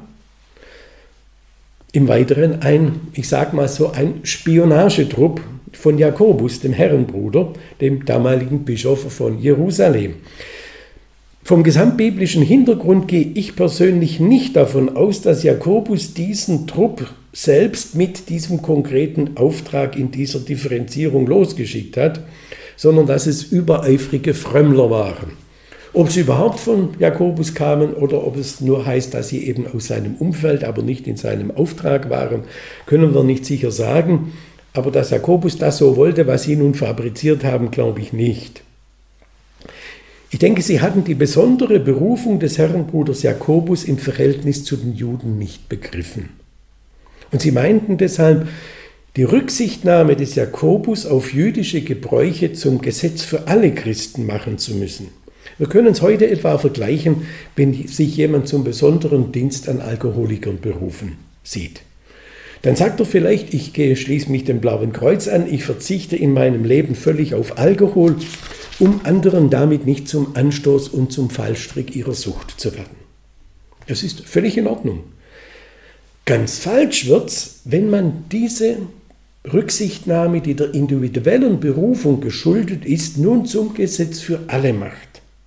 im Weiteren ein Spionagetrupp von Jakobus, dem Herrenbruder, dem damaligen Bischof von Jerusalem. Vom gesamtbiblischen Hintergrund gehe ich persönlich nicht davon aus, dass Jakobus diesen Trupp selbst mit diesem konkreten Auftrag in dieser Differenzierung losgeschickt hat, sondern dass es übereifrige Frömmler waren. Ob sie überhaupt von Jakobus kamen oder ob es nur heißt, dass sie eben aus seinem Umfeld, aber nicht in seinem Auftrag waren, können wir nicht sicher sagen. Aber dass Jakobus das so wollte, was sie nun fabriziert haben, glaube ich nicht. Ich denke, sie hatten die besondere Berufung des Herrenbruders Jakobus im Verhältnis zu den Juden nicht begriffen. Und sie meinten deshalb, die Rücksichtnahme des Jakobus auf jüdische Gebräuche zum Gesetz für alle Christen machen zu müssen. Wir können es heute etwa vergleichen, wenn sich jemand zum besonderen Dienst an Alkoholikern berufen sieht. Dann sagt er vielleicht, ich schließe mich dem Blauen Kreuz an, ich verzichte in meinem Leben völlig auf Alkohol, um anderen damit nicht zum Anstoß und zum Fallstrick ihrer Sucht zu werden. Das ist völlig in Ordnung. Ganz falsch wird's, wenn man diese Rücksichtnahme, die der individuellen Berufung geschuldet ist, nun zum Gesetz für alle macht.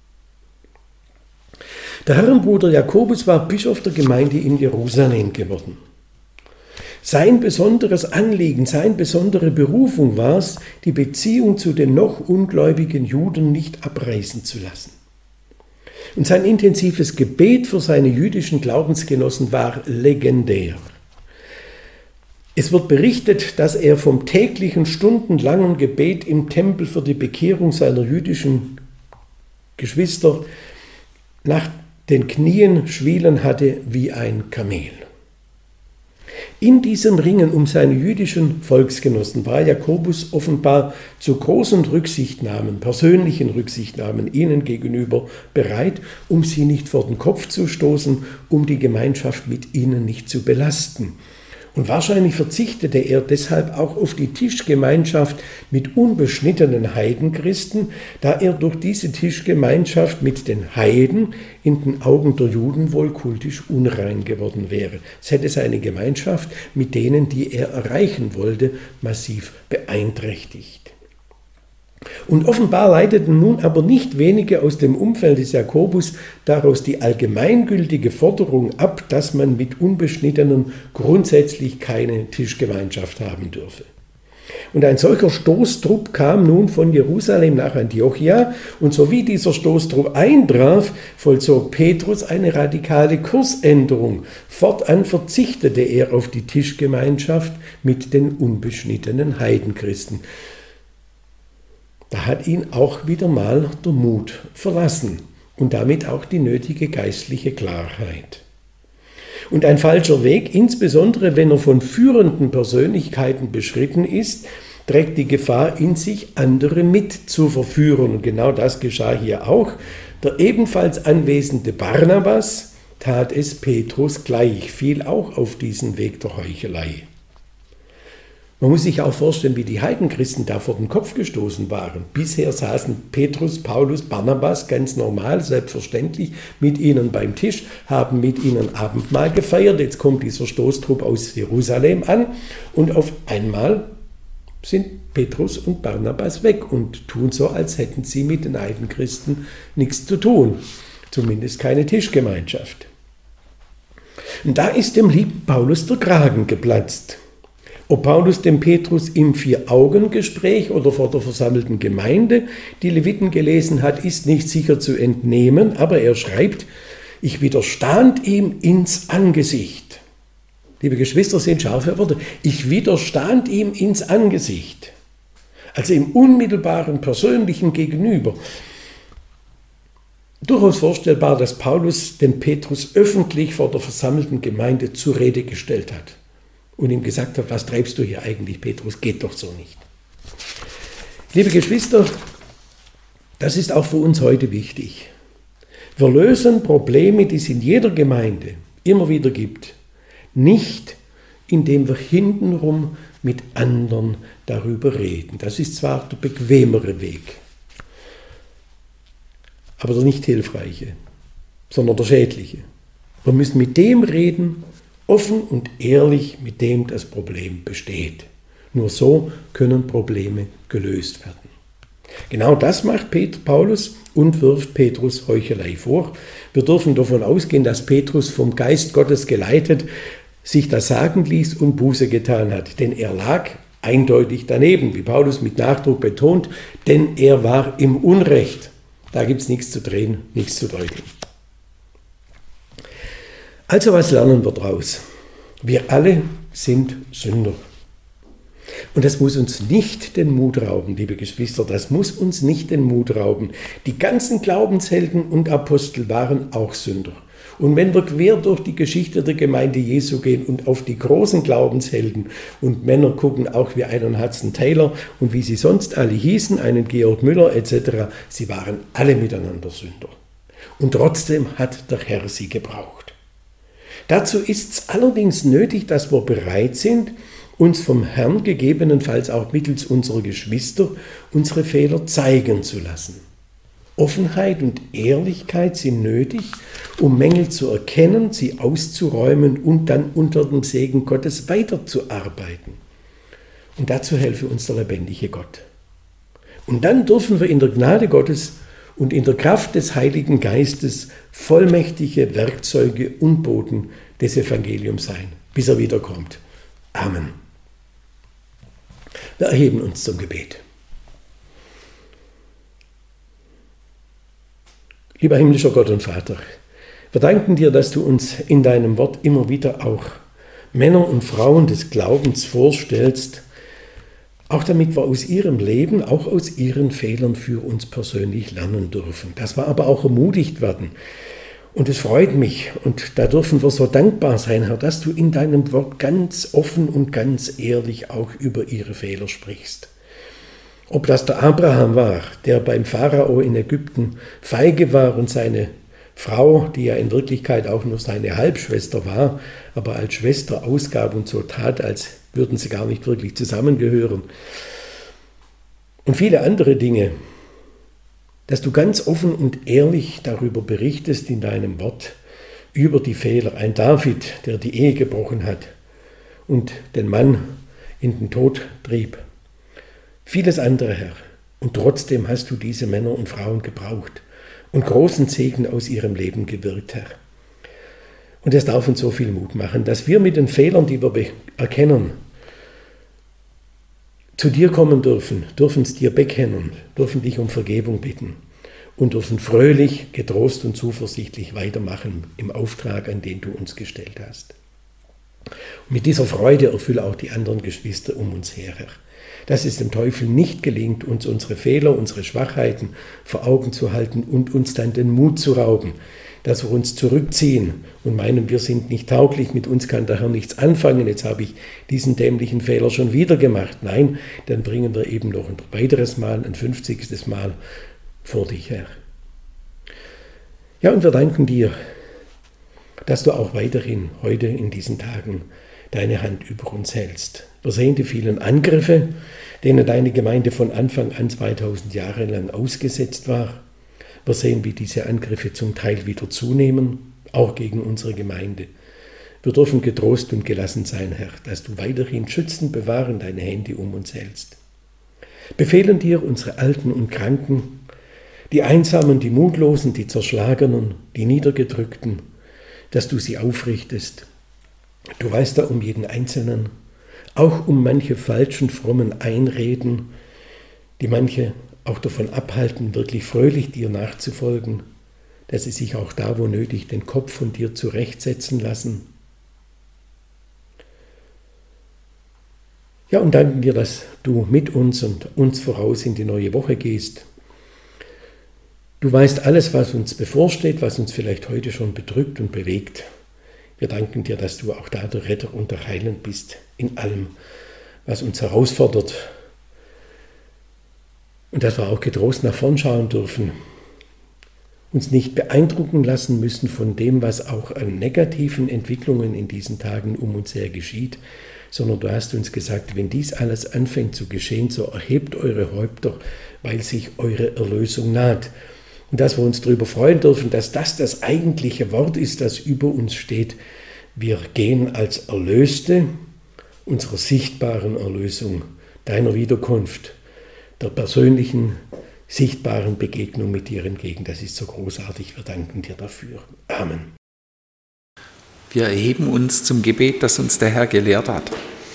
Der Herrenbruder Jakobus war Bischof der Gemeinde in Jerusalem geworden. Sein besonderes Anliegen, seine besondere Berufung war es, die Beziehung zu den noch ungläubigen Juden nicht abreißen zu lassen. Und sein intensives Gebet für seine jüdischen Glaubensgenossen war legendär. Es wird berichtet, dass er vom täglichen, stundenlangen Gebet im Tempel für die Bekehrung seiner jüdischen Geschwister nach den Knien schwielen hatte wie ein Kamel. In diesem Ringen um seine jüdischen Volksgenossen war Jakobus offenbar zu großen Rücksichtnahmen, persönlichen Rücksichtnahmen ihnen gegenüber bereit, um sie nicht vor den Kopf zu stoßen, um die Gemeinschaft mit ihnen nicht zu belasten. Und wahrscheinlich verzichtete er deshalb auch auf die Tischgemeinschaft mit unbeschnittenen Heidenchristen, da er durch diese Tischgemeinschaft mit den Heiden in den Augen der Juden wohl kultisch unrein geworden wäre. Es hätte seine Gemeinschaft mit denen, die er erreichen wollte, massiv beeinträchtigt. Und offenbar leiteten nun aber nicht wenige aus dem Umfeld des Jakobus daraus die allgemeingültige Forderung ab, dass man mit Unbeschnittenen grundsätzlich keine Tischgemeinschaft haben dürfe. Und ein solcher Stoßtrupp kam nun von Jerusalem nach Antiochia, und so wie dieser Stoßtrupp eintraf, vollzog Petrus eine radikale Kursänderung. Fortan verzichtete er auf die Tischgemeinschaft mit den unbeschnittenen Heidenchristen. Da hat ihn auch wieder mal der Mut verlassen und damit auch die nötige geistliche Klarheit. Und ein falscher Weg, insbesondere wenn er von führenden Persönlichkeiten beschritten ist, trägt die Gefahr in sich, andere mit zu verführen. Und genau das geschah hier auch. Der ebenfalls anwesende Barnabas tat es Petrus gleich, fiel auch auf diesen Weg der Heuchelei. Man muss sich auch vorstellen, wie die Heidenchristen da vor den Kopf gestoßen waren. Bisher saßen Petrus, Paulus, Barnabas ganz normal, selbstverständlich mit ihnen beim Tisch, haben mit ihnen Abendmahl gefeiert. Jetzt kommt dieser Stoßtrupp aus Jerusalem an und auf einmal sind Petrus und Barnabas weg und tun so, als hätten sie mit den Heidenchristen nichts zu tun. Zumindest keine Tischgemeinschaft. Und da ist dem lieben Paulus der Kragen geplatzt. Ob Paulus dem Petrus im Vier-Augen-Gespräch oder vor der versammelten Gemeinde die Leviten gelesen hat, ist nicht sicher zu entnehmen, aber er schreibt, ich widerstand ihm ins Angesicht. Liebe Geschwister, sind scharfe Worte. Ich widerstand ihm ins Angesicht. Also im unmittelbaren persönlichen Gegenüber. Durchaus vorstellbar, dass Paulus den Petrus öffentlich vor der versammelten Gemeinde zur Rede gestellt hat und ihm gesagt hat, was treibst du hier eigentlich, Petrus, geht doch so nicht. Liebe Geschwister, das ist auch für uns heute wichtig. Wir lösen Probleme, die es in jeder Gemeinde immer wieder gibt, nicht, indem wir hintenrum mit anderen darüber reden. Das ist zwar der bequemere Weg, aber der nicht hilfreiche, sondern der schädliche. Wir müssen mit dem reden, offen und ehrlich, mit dem das Problem besteht. Nur so können Probleme gelöst werden. Genau das macht Paulus und wirft Petrus Heuchelei vor. Wir dürfen davon ausgehen, dass Petrus vom Geist Gottes geleitet sich das sagen ließ und Buße getan hat. Denn er lag eindeutig daneben, wie Paulus mit Nachdruck betont, denn er war im Unrecht. Da gibt es nichts zu drehen, nichts zu deuten. Also was lernen wir daraus? Wir alle sind Sünder. Und das muss uns nicht den Mut rauben, liebe Geschwister, das muss uns nicht den Mut rauben. Die ganzen Glaubenshelden und Apostel waren auch Sünder. Und wenn wir quer durch die Geschichte der Gemeinde Jesu gehen und auf die großen Glaubenshelden und Männer gucken, auch wie einen Hudson Taylor und wie sie sonst alle hießen, einen Georg Müller etc., sie waren alle miteinander Sünder. Und trotzdem hat der Herr sie gebraucht. Dazu ist es allerdings nötig, dass wir bereit sind, uns vom Herrn gegebenenfalls auch mittels unserer Geschwister unsere Fehler zeigen zu lassen. Offenheit und Ehrlichkeit sind nötig, um Mängel zu erkennen, sie auszuräumen und dann unter dem Segen Gottes weiterzuarbeiten. Und dazu helfe uns der lebendige Gott. Und dann dürfen wir in der Gnade Gottes und in der Kraft des Heiligen Geistes vollmächtige Werkzeuge und Boten des Evangeliums sein, bis er wiederkommt. Amen. Wir erheben uns zum Gebet. Lieber himmlischer Gott und Vater, wir danken dir, dass du uns in deinem Wort immer wieder auch Männer und Frauen des Glaubens vorstellst, auch damit wir aus ihrem Leben, auch aus ihren Fehlern für uns persönlich lernen dürfen. Dass wir aber auch ermutigt werden. Und es freut mich und da dürfen wir so dankbar sein, Herr, dass du in deinem Wort ganz offen und ganz ehrlich auch über ihre Fehler sprichst. Ob das der Abraham war, der beim Pharao in Ägypten feige war und seine Frau, die ja in Wirklichkeit auch nur seine Halbschwester war, aber als Schwester ausgab und so tat, als würden sie gar nicht wirklich zusammengehören. Und viele andere Dinge, dass du ganz offen und ehrlich darüber berichtest in deinem Wort, über die Fehler. Ein David, der die Ehe gebrochen hat und den Mann in den Tod trieb. Vieles andere, Herr. Und trotzdem hast du diese Männer und Frauen gebraucht und großen Segen aus ihrem Leben gewirkt, Herr. Und es darf uns so viel Mut machen, dass wir mit den Fehlern, die wir erkennen, zu dir kommen dürfen es dir bekennen, dürfen dich um Vergebung bitten und dürfen fröhlich, getrost und zuversichtlich weitermachen im Auftrag, an den du uns gestellt hast. Und mit dieser Freude erfülle auch die anderen Geschwister um uns her, Herr. Dass es dem Teufel nicht gelingt, uns unsere Fehler, unsere Schwachheiten vor Augen zu halten und uns dann den Mut zu rauben, dass wir uns zurückziehen und meinen, wir sind nicht tauglich, mit uns kann der Herr nichts anfangen, jetzt habe ich diesen dämlichen Fehler schon wieder gemacht. Nein, dann bringen wir eben noch ein weiteres Mal, ein 50. Mal vor dich her. Ja, und wir danken dir, dass du auch weiterhin heute in diesen Tagen deine Hand über uns hältst. Wir sehen die vielen Angriffe, denen deine Gemeinde von Anfang an 2000 Jahre lang ausgesetzt war. Wir sehen, wie diese Angriffe zum Teil wieder zunehmen, auch gegen unsere Gemeinde. Wir dürfen getrost und gelassen sein, Herr, dass du weiterhin schützend bewahren deine Hände um uns hältst. Befehlen dir unsere Alten und Kranken, die Einsamen, die Mutlosen, die Zerschlagenen, die Niedergedrückten, dass du sie aufrichtest. Du weißt da um jeden Einzelnen, auch um manche falschen, frommen Einreden, die manche auch davon abhalten, wirklich fröhlich dir nachzufolgen, dass sie sich auch da, wo nötig, den Kopf von dir zurechtsetzen lassen. Ja, und danken dir, dass du mit uns und uns voraus in die neue Woche gehst. Du weißt alles, was uns bevorsteht, was uns vielleicht heute schon bedrückt und bewegt. Wir danken dir, dass du auch da der Retter und der Heiland bist in allem, was uns herausfordert. Und dass wir auch getrost nach vorn schauen dürfen, uns nicht beeindrucken lassen müssen von dem, was auch an negativen Entwicklungen in diesen Tagen um uns her geschieht, sondern du hast uns gesagt, wenn dies alles anfängt zu geschehen, so erhebt eure Häupter, weil sich eure Erlösung naht. Und dass wir uns darüber freuen dürfen, dass das eigentliche Wort ist, das über uns steht. Wir gehen als Erlöste unserer sichtbaren Erlösung, deiner Wiederkunft, der persönlichen, sichtbaren Begegnung mit dir entgegen. Das ist so großartig. Wir danken dir dafür. Amen. Wir erheben uns zum Gebet, das uns der Herr gelehrt hat.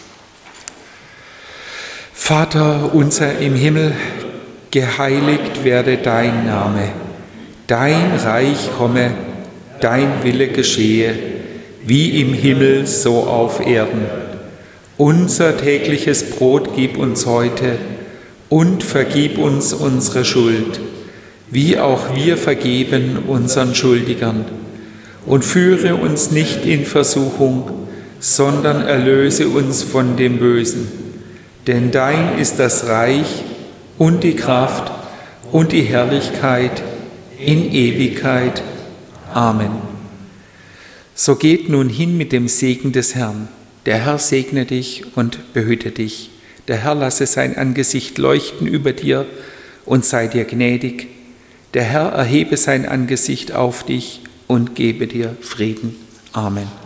Vater unser im Himmel, geheiligt werde dein Name. Dein Reich komme, dein Wille geschehe, wie im Himmel, so auf Erden. Unser tägliches Brot gib uns heute und vergib uns unsere Schuld, wie auch wir vergeben unseren Schuldigern. Und führe uns nicht in Versuchung, sondern erlöse uns von dem Bösen. Denn dein ist das Reich und die Kraft und die Herrlichkeit in Ewigkeit. Amen. So geht nun hin mit dem Segen des Herrn. Der Herr segne dich und behüte dich. Der Herr lasse sein Angesicht leuchten über dir und sei dir gnädig. Der Herr erhebe sein Angesicht auf dich und gebe dir Frieden. Amen.